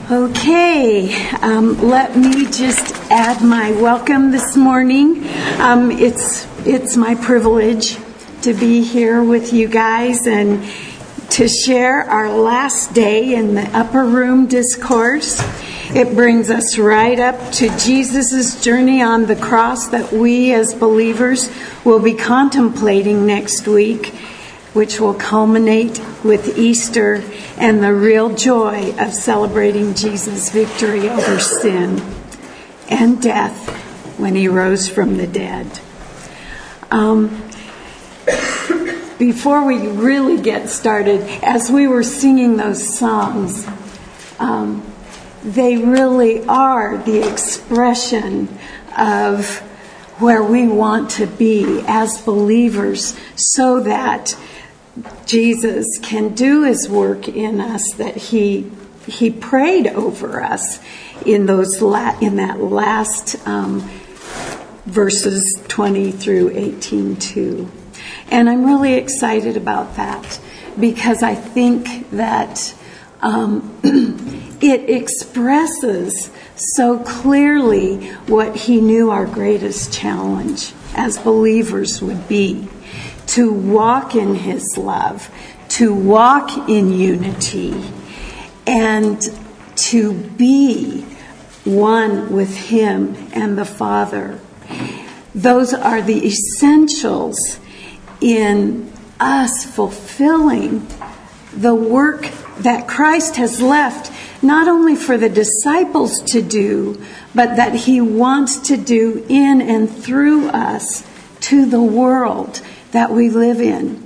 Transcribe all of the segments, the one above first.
Okay, let me just add my welcome this morning. It's my privilege to be here with you guys and to share our last day in the Upper Room Discourse. It brings us right up to Jesus' journey on the cross that we as believers will be contemplating next week, which will culminate with Easter and the real joy of celebrating Jesus' victory over sin and death when he rose from the dead. Before we really get started, as we were singing those songs, they really are the expression of where we want to be as believers so that Jesus can do his work in us that he prayed over us in that last verses 20 through 18:2. And I'm really excited about that because I think that it expresses so clearly what he knew our greatest challenge as believers would be. To walk in his love, to walk in unity, and to be one with him and the Father. Those are the essentials in us fulfilling the work that Christ has left, not only for the disciples to do, but that he wants to do in and through us to the world that we live in.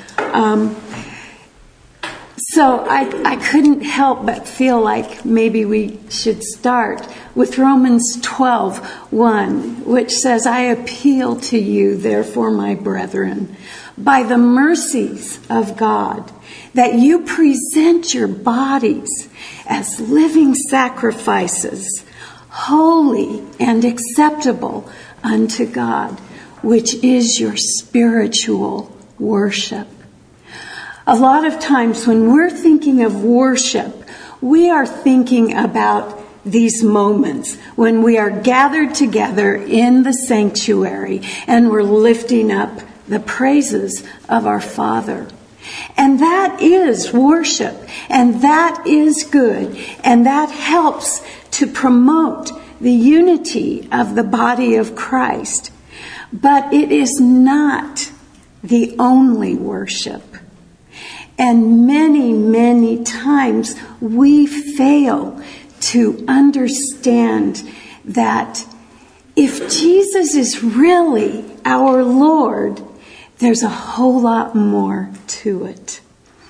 So I couldn't help but feel like maybe we should start with Romans 12:1, which says, "I appeal to you, therefore, my brethren, by the mercies of God, that you present your bodies as living sacrifices, holy and acceptable unto God, which is your spiritual worship." A lot of times when we're thinking of worship, we are thinking about these moments when we are gathered together in the sanctuary and we're lifting up the praises of our Father. And that is worship, and that is good, and that helps to promote the unity of the body of Christ. But it is not the only worship. And many, many times we fail to understand that if Jesus is really our Lord, there's a whole lot more to it.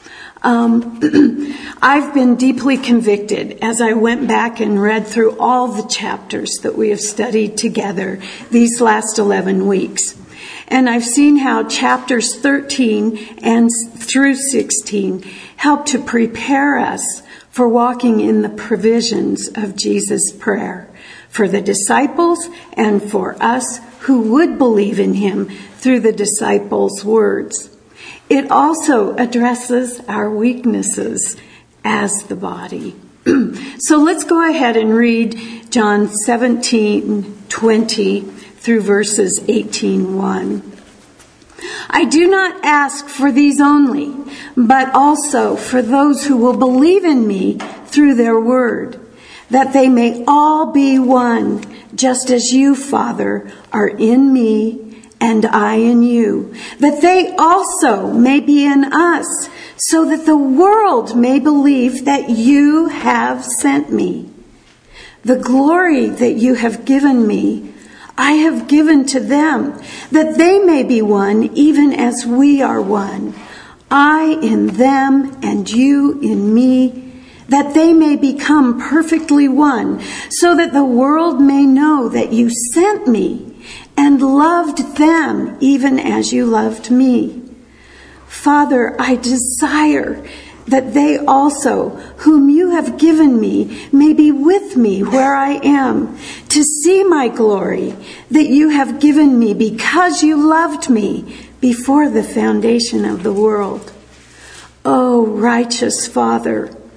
I've been deeply convicted as I went back and read through all the chapters that we have studied together these last 11 weeks. And I've seen how chapters 13 and through 16 help to prepare us for walking in the provisions of Jesus' prayer for the disciples and for us who would believe in him through the disciples' words. It also addresses our weaknesses as the body. So let's go ahead and read John 17:20 through verses 18:1. "I do not ask for these only, but also for those who will believe in me through their word, that they may all be one, just as you, Father, are in me and I in you, that they also may be in us, so that the world may believe that you have sent me. The glory that you have given me, I have given to them, that they may be one, even as we are one. I in them and you in me, that they may become perfectly one, so that the world may know that you sent me and loved them even as you loved me. Father, I desire that they also, whom you have given me, may be with me where I am, to see my glory that you have given me because you loved me before the foundation of the world. O righteous Father,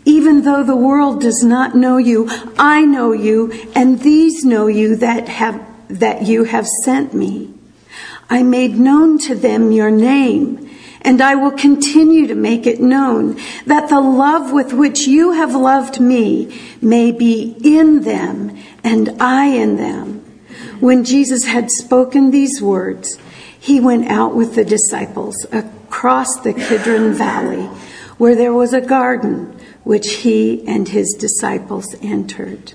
Even though the world does not know you, I know you, and these know you that you have sent me. I made known to them your name, and I will continue to make it known, that the love with which you have loved me may be in them, and I in them." When Jesus had spoken these words, he went out with the disciples across the Kidron Valley, where there was a garden, which he and his disciples entered.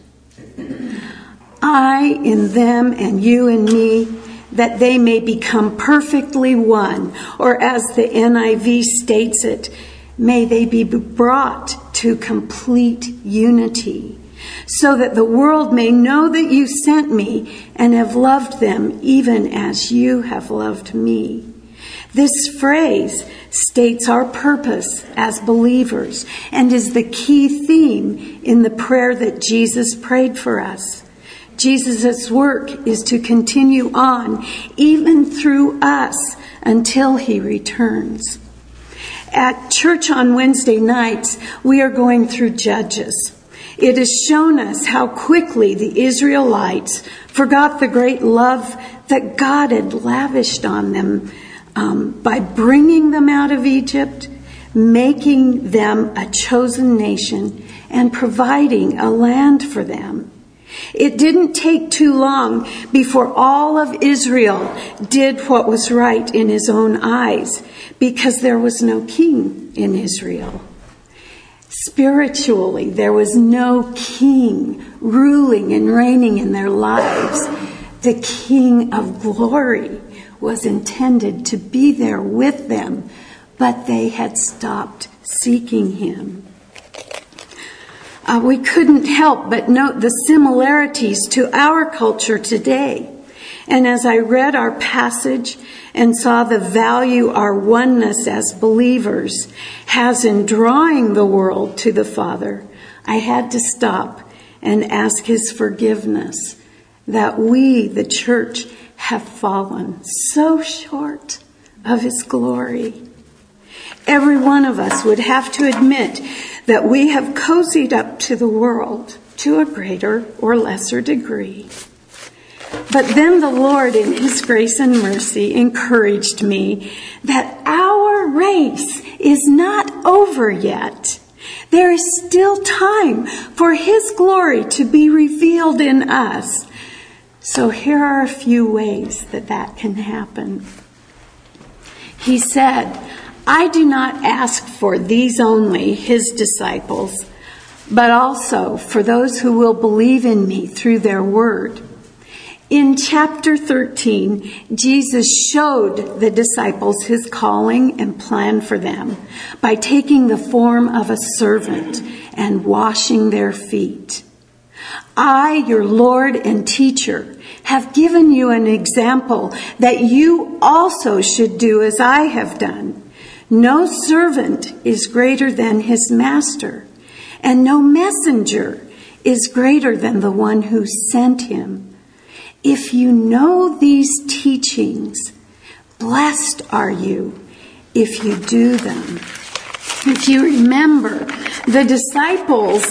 I in them and you in me, that they may become perfectly one, or as the NIV states it, may they be brought to complete unity, so that the world may know that you sent me and have loved them even as you have loved me. This phrase states our purpose as believers and is the key theme in the prayer that Jesus prayed for us. Jesus' work is to continue on, even through us, until he returns. At church on Wednesday nights, we are going through Judges. It has shown us how quickly the Israelites forgot the great love that God had lavished on them by bringing them out of Egypt, making them a chosen nation, and providing a land for them. It didn't take too long before all of Israel did what was right in his own eyes, because there was no king in Israel. Spiritually, there was no king ruling and reigning in their lives. The King of Glory was intended to be there with them, but they had stopped seeking him. We couldn't help but note the similarities to our culture today. And as I read our passage and saw the value our oneness as believers has in drawing the world to the Father, I had to stop and ask his forgiveness that we, the church, have fallen so short of his glory. Every one of us would have to admit that we have cozied up to the world to a greater or lesser degree. But then the Lord, in his grace and mercy, encouraged me that our race is not over yet. There is still time for his glory to be revealed in us. So here are a few ways that can happen. He said, "I do not ask for these only, his disciples, but also for those who will believe in me through their word." In chapter 13, Jesus showed the disciples his calling and plan for them by taking the form of a servant and washing their feet. "I, your Lord and teacher, have given you an example that you also should do as I have done. No servant is greater than his master, and no messenger is greater than the one who sent him. If you know these teachings, blessed are you if you do them." If you remember, the disciples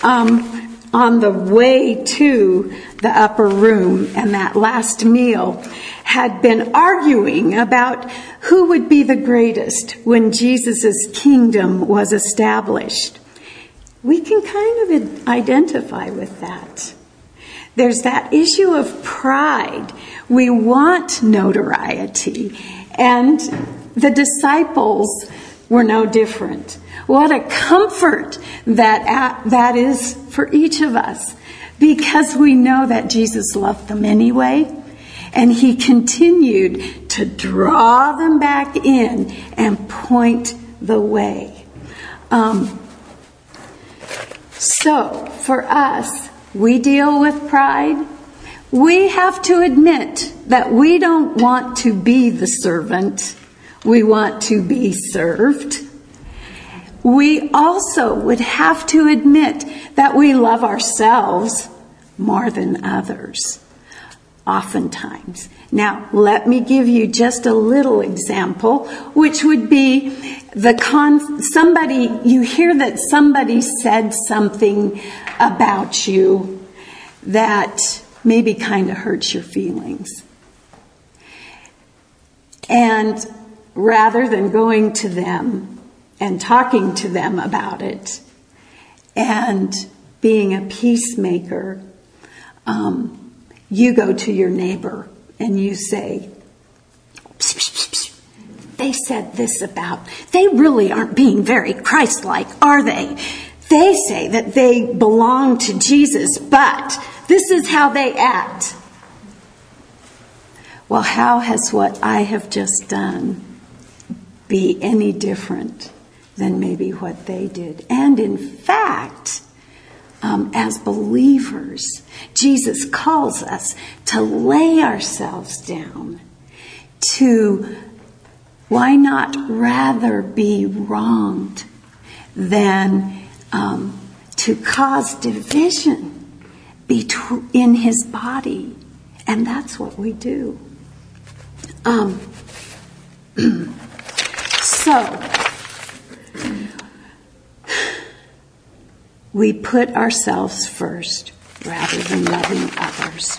on the way to the upper room and that last meal had been arguing about who would be the greatest when Jesus' kingdom was established. We can kind of identify with that. There's that issue of pride. We want notoriety. And the disciples were no different. What a comfort that is for each of us, because we know that Jesus loved them anyway, and he continued to draw them back in and point the way. So for us, we deal with pride. We have to admit that we don't want to be the servant. We want to be served. We also would have to admit that we love ourselves more than others. oftentimes. Now, let me give you just a little example, which would be you hear that somebody said something about you that maybe kind of hurts your feelings. And rather than going to them and talking to them about it and being a peacemaker, you go to your neighbor and you say, psst, psst, psst, they said this about, they really aren't being very Christ-like, are they? They say that they belong to Jesus, but this is how they act. Well, how has what I have just done be any different than maybe what they did? And in fact, as believers, Jesus calls us to lay ourselves down, to why not rather be wronged than to cause division in his body. And that's what we do. So, we put ourselves first rather than loving others.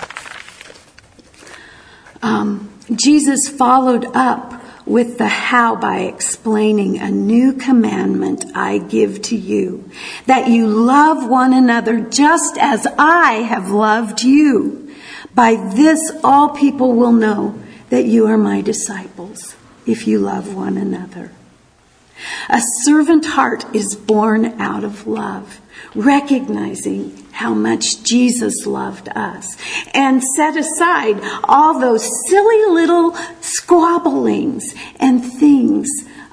Jesus followed up with the how by explaining, a new commandment I give to you, that you love one another just as I have loved you. By this all people will know that you are my disciples, if you love one another. A servant heart is born out of love, recognizing how much Jesus loved us, and set aside all those silly little squabblings and things,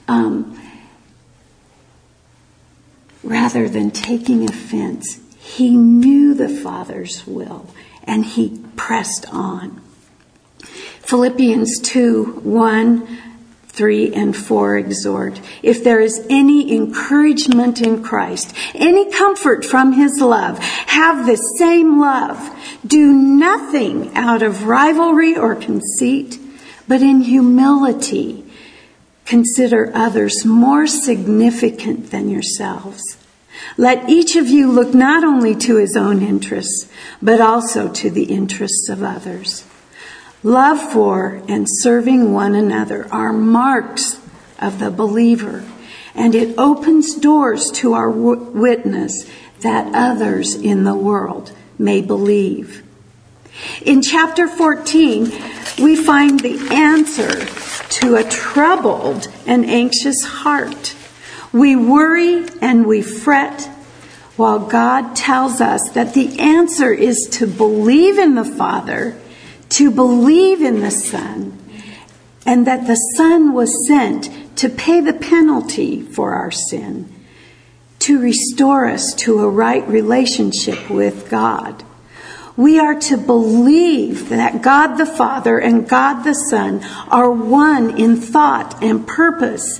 rather than taking offense. He knew the Father's will, and he pressed on. Philippians 2:1, 3 and 4 exhort, if there is any encouragement in Christ, any comfort from his love, have the same love. Do nothing out of rivalry or conceit, but in humility consider others more significant than yourselves. Let each of you look not only to his own interests, but also to the interests of others. Love for and serving one another are marks of the believer, and it opens doors to our witness that others in the world may believe. In chapter 14, we find the answer to a troubled and anxious heart. We worry and we fret, while God tells us that the answer is to believe in the Father, to believe in the Son, and that the Son was sent to pay the penalty for our sin, to restore us to a right relationship with God. We are to believe that God the Father and God the Son are one in thought and purpose,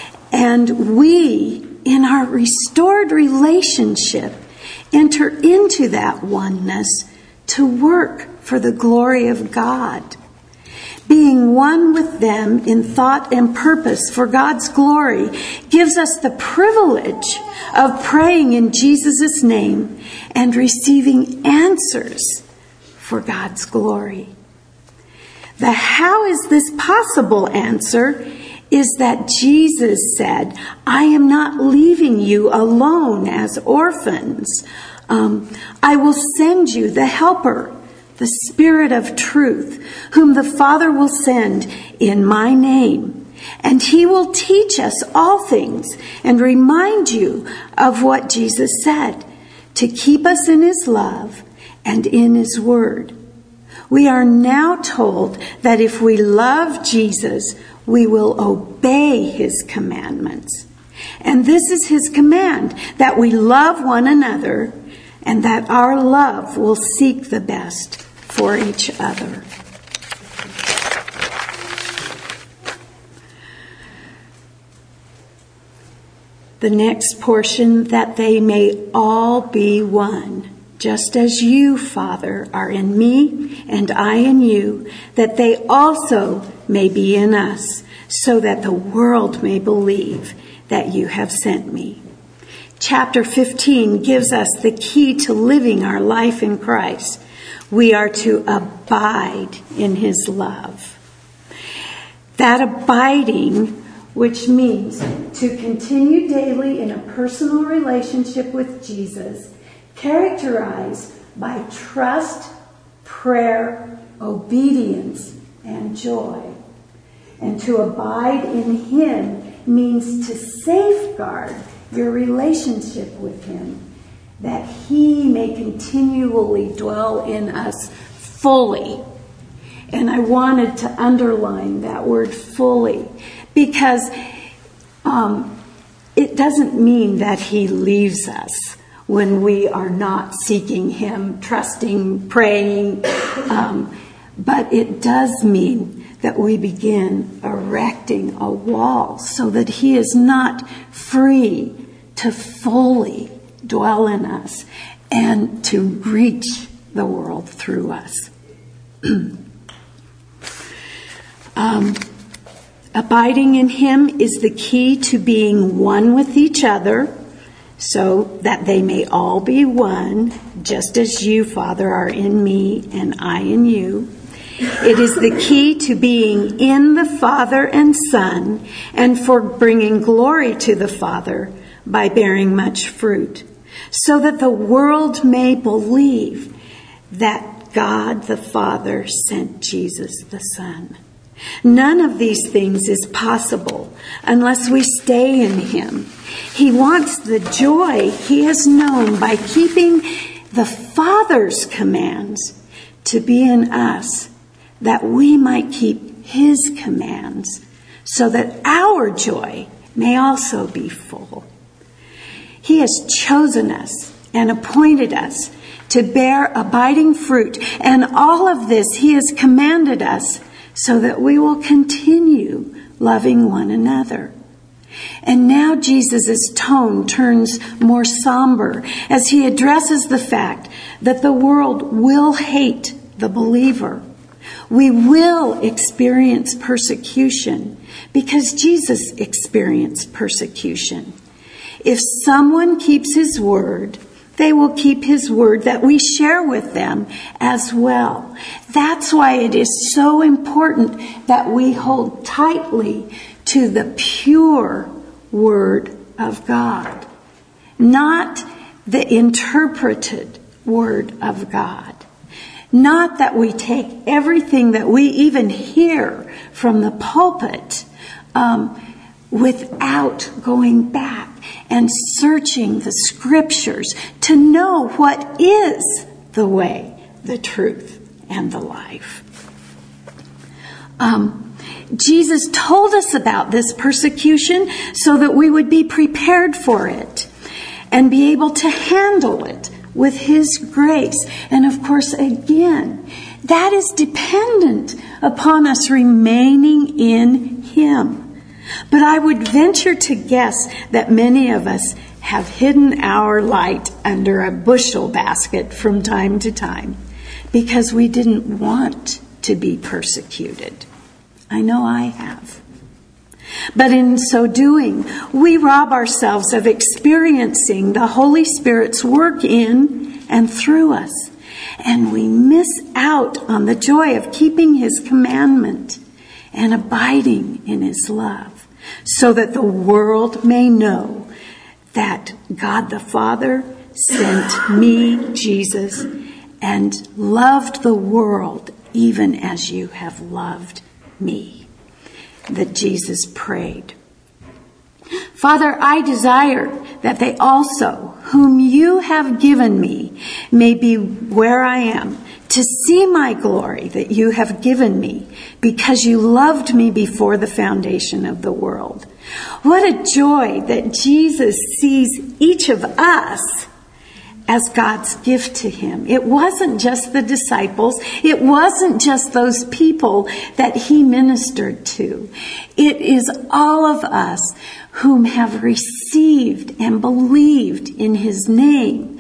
and we, in our restored relationship, enter into that oneness to work for the glory of God. Being one with them in thought and purpose for God's glory gives us the privilege of praying in Jesus' name and receiving answers for God's glory. The how is this possible answer is that Jesus said, I am not leaving you alone as orphans. I will send you the Helper, the Spirit of truth, whom the Father will send in my name. And he will teach us all things and remind you of what Jesus said, to keep us in his love and in his word. We are now told that if we love Jesus, we will obey his commandments. And this is his command, that we love one another and that our love will seek the best for each other. The next portion, that they may all be one, just as you, Father, are in me and I in you, that they also may be in us, so that the world may believe that you have sent me. Chapter 15 gives us the key to living our life in Christ. We are to abide in his love. That abiding, which means to continue daily in a personal relationship with Jesus, characterized by trust, prayer, obedience, and joy. And to abide in him means to safeguard your relationship with him, that he may continually dwell in us fully. And I wanted to underline that word fully, because it doesn't mean that he leaves us when we are not seeking him, trusting, praying. But it does mean that we begin erecting a wall so that he is not free to fully dwell in us and to reach the world through us. Abiding in him is the key to being one with each other, so that they may all be one, just as you, Father, are in me and I in you. It is the key to being in the Father and Son, and for bringing glory to the Father by bearing much fruit, so that the world may believe that God the Father sent Jesus the Son. None of these things is possible unless we stay in him. He wants the joy he has known by keeping the Father's commands to be in us, that we might keep his commands, so that our joy may also be full. He has chosen us and appointed us to bear abiding fruit, and all of this he has commanded us so that we will continue loving one another. And now Jesus' tone turns more somber as he addresses the fact that the world will hate the believer. We will experience persecution because Jesus experienced persecution. If someone keeps his word, they will keep his word that we share with them as well. That's why it is so important that we hold tightly to the pure word of God, not the interpreted word of God. Not that we take everything that we even hear from the pulpit without going back and searching the scriptures to know what is the way, the truth, and the life. Jesus told us about this persecution so that we would be prepared for it and be able to handle it with his grace. And of course, again, that is dependent upon us remaining in him. But I would venture to guess that many of us have hidden our light under a bushel basket from time to time because we didn't want to be persecuted. I know I have. But in so doing, we rob ourselves of experiencing the Holy Spirit's work in and through us. And we miss out on the joy of keeping his commandment and abiding in his love, so that the world may know that God the Father sent me, Jesus, and loved the world even as you have loved me. That Jesus prayed. Father, I desire that they also, whom you have given me, may be where I am, to see my glory that you have given me, because you loved me before the foundation of the world. What a joy that Jesus sees each of us as God's gift to him. It wasn't just the disciples. It wasn't just those people that he ministered to. It is all of us whom have received and believed in his name, to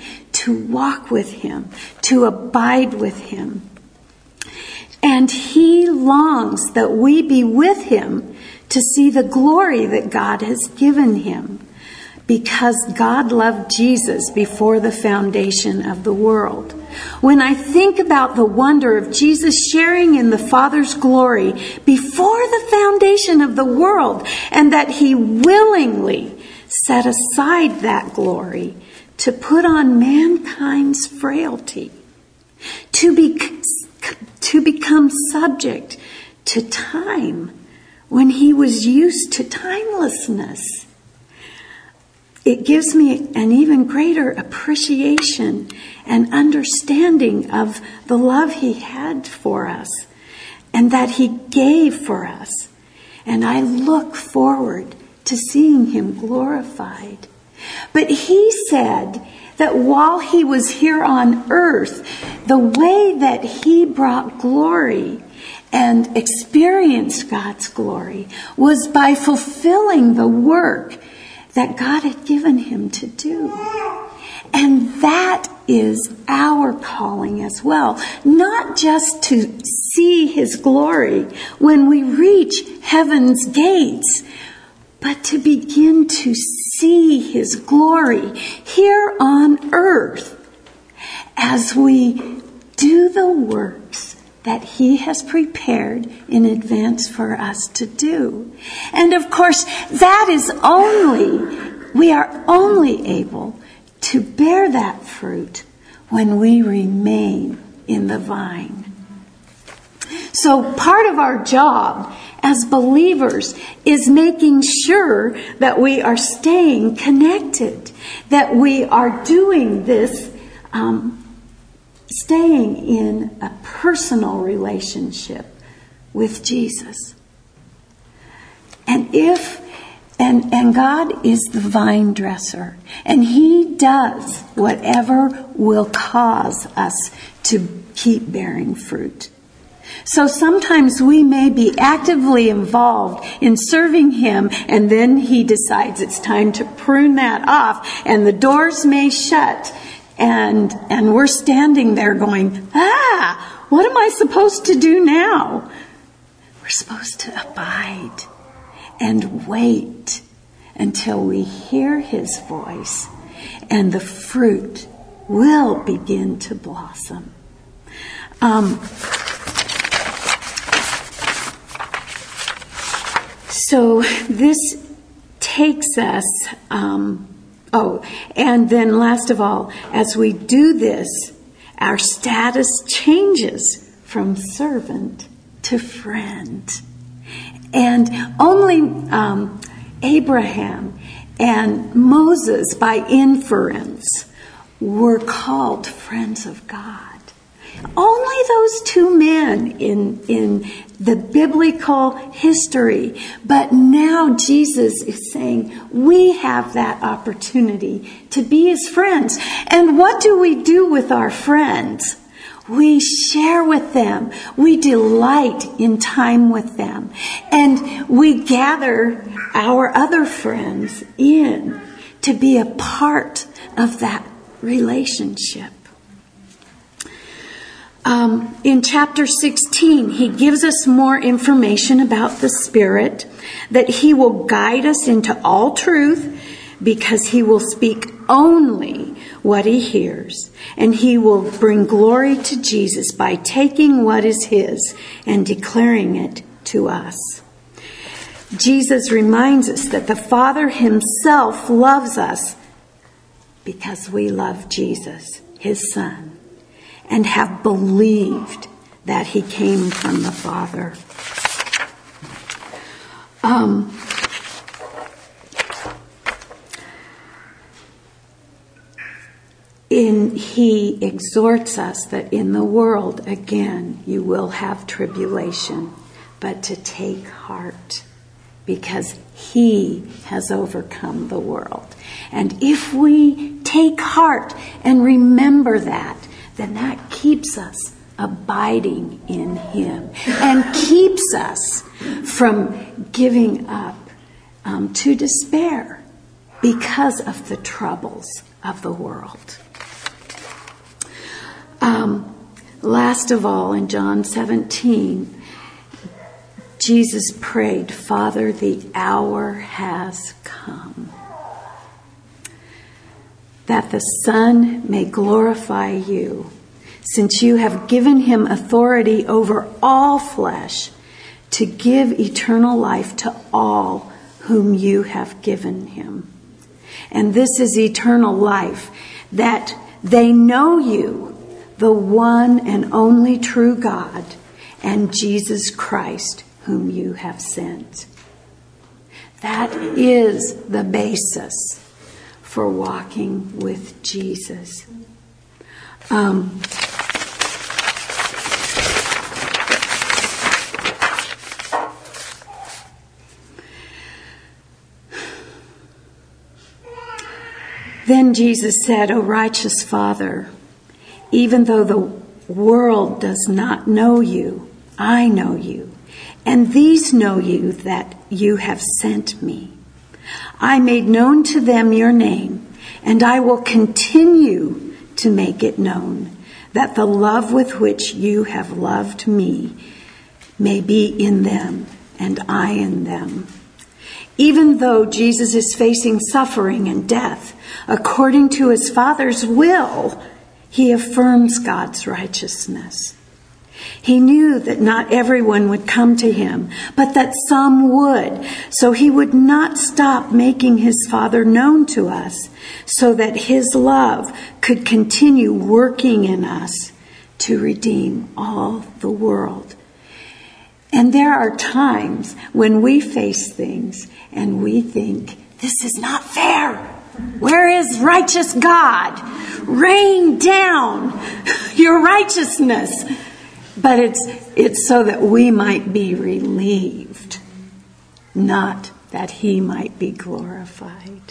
to walk with him, to abide with him. And he longs that we be with him to see the glory that God has given him, because God loved Jesus before the foundation of the world. When I think about the wonder of Jesus sharing in the Father's glory before the foundation of the world, and that he willingly set aside that glory to put on mankind's frailty, to become subject to time when he was used to timelessness, it gives me an even greater appreciation and understanding of the love he had for us and that he gave for us. And I look forward to seeing him glorified. But he said that while he was here on earth, the way that he brought glory and experienced God's glory was by fulfilling the work that God had given him to do. And that is our calling as well. Not just to see his glory when we reach heaven's gates, but to begin to see his glory here on earth as we do the works that he has prepared in advance for us to do. And of course, we are only able to bear that fruit when we remain in the vine. So part of our job as believers is making sure that we are staying connected, that we are doing this, staying in a personal relationship with Jesus. And God is the vine dresser, and he does whatever will cause us to keep bearing fruit. So sometimes we may be actively involved in serving him, and then he decides it's time to prune that off, and the doors may shut, and we're standing there going, what am I supposed to do now? We're supposed to abide and wait until we hear his voice, and the fruit will begin to blossom. So this takes us, and then last of all, as we do this, our status changes from servant to friend. And only Abraham and Moses, by inference, were called friends of God. Only those two men in the biblical history. But now Jesus is saying we have that opportunity to be his friends. And what do we do with our friends? We share with them. We delight in time with them. And we gather our other friends in to be a part of that relationship. In chapter 16, he gives us more information about the Spirit, that he will guide us into all truth because he will speak only what he hears, and he will bring glory to Jesus by taking what is his and declaring it to us. Jesus reminds us that the Father himself loves us because we love Jesus, his Son, and have believed that he came from the Father. He exhorts us that in the world, again, you will have tribulation, but to take heart, because he has overcome the world. And if we take heart and remember that, then that keeps us abiding in him and keeps us from giving up to despair because of the troubles of the world. Last of all, in John 17, Jesus prayed, "Father, the hour has come, that the Son may glorify you, since you have given him authority over all flesh, to give eternal life to all whom you have given him. And this is eternal life, that they know you, the one and only true God, and Jesus Christ, whom you have sent." That is the basis for walking with Jesus. Then Jesus said, "O righteous Father, even though the world does not know you, I know you, and these know you, that you have sent me. I made known to them your name, and I will continue to make it known, that the love with which you have loved me may be in them, and I in them." Even though Jesus is facing suffering and death, according to his Father's will, he affirms God's righteousness. He knew that not everyone would come to him, but that some would. So he would not stop making his Father known to us, so that his love could continue working in us to redeem all the world. And there are times when we face things and we think, this is not fair. Where is righteous God? Rain down your righteousness. But it's so that we might be relieved, not that he might be glorified.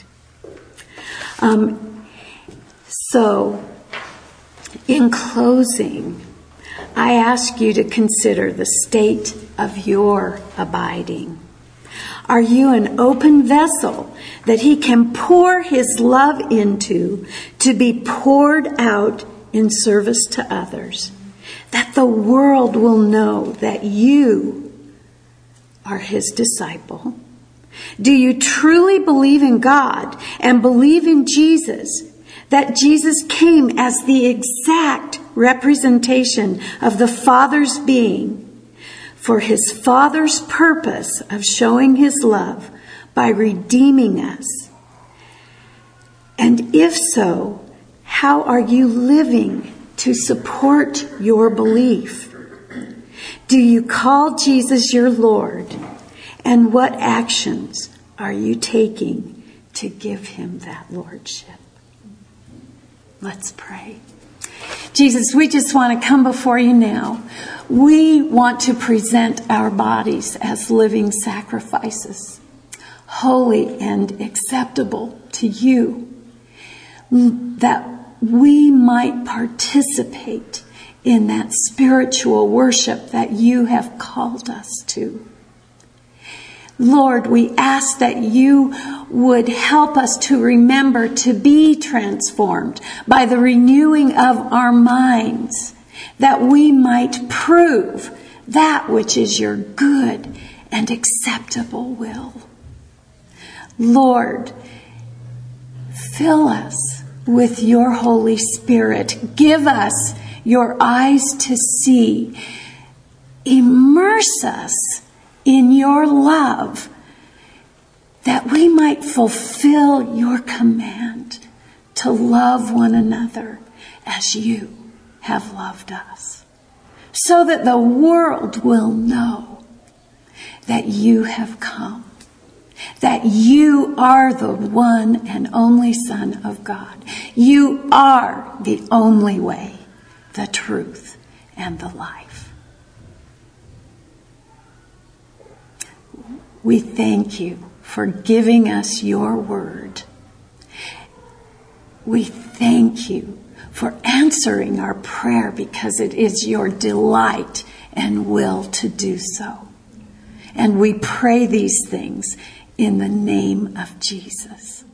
So, in closing, I ask you to consider the state of your abiding. Are you an open vessel that he can pour his love into, to be poured out in service to others, that the world will know that you are his disciple? Do you truly believe in God and believe in Jesus, that Jesus came as the exact representation of the Father's being, for his Father's purpose of showing his love by redeeming us? And if so, how are you living to support your belief? Do you call Jesus your Lord? And what actions are you taking to give him that lordship? Let's pray. Jesus, we just want to come before you now. We want to present our bodies as living sacrifices, holy and acceptable to you, that we might participate in that spiritual worship that you have called us to. Lord, we ask that you would help us to remember to be transformed by the renewing of our minds, that we might prove that which is your good and acceptable will. Lord, fill us with your Holy Spirit. Give us your eyes to see. Immerse us in your love, that we might fulfill your command to love one another as you have loved us, so that the world will know that you have come, that you are the one and only Son of God. You are the only way, the truth, and the life. We thank you for giving us your word. We thank you for answering our prayer, because it is your delight and will to do so. And we pray these things in the name of Jesus.